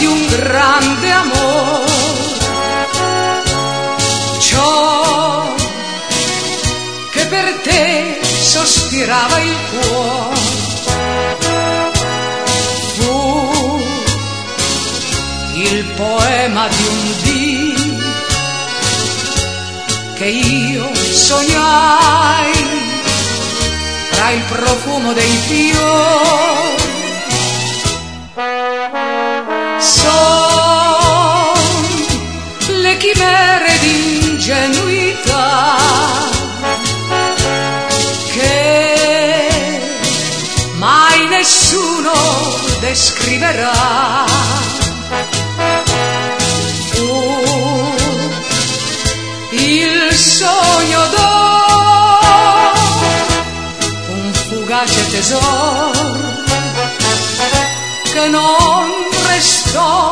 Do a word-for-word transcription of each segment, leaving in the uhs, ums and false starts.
di un grande amore. Ciò che per te sospirava il cuore fu il poema di un dì che io sognai tra il profumo dei fiori. Son le chimere d'ingenuità che mai nessuno descriverà. Fu il sogno d'oro, un fugace tesoro che non restò.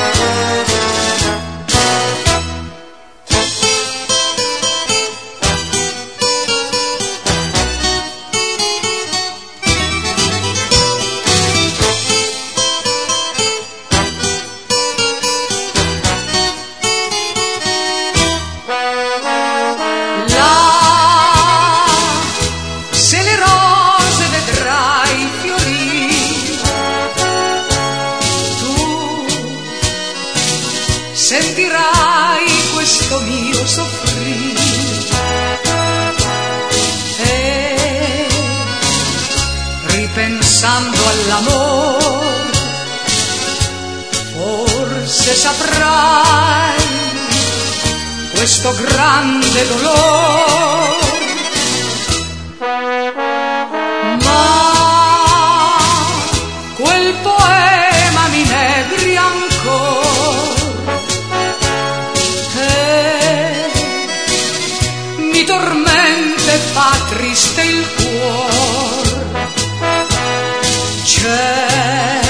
Sentirai questo mio soffrire e ripensando all'amore forse saprai questo grande dolore. Ma quel poema mi inebria ancora, mi tormenta e fa triste il cuore. C'è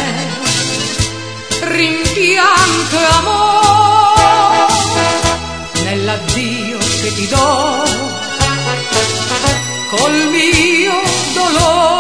rimpianto e amore nell'addio che ti do col mio dolore.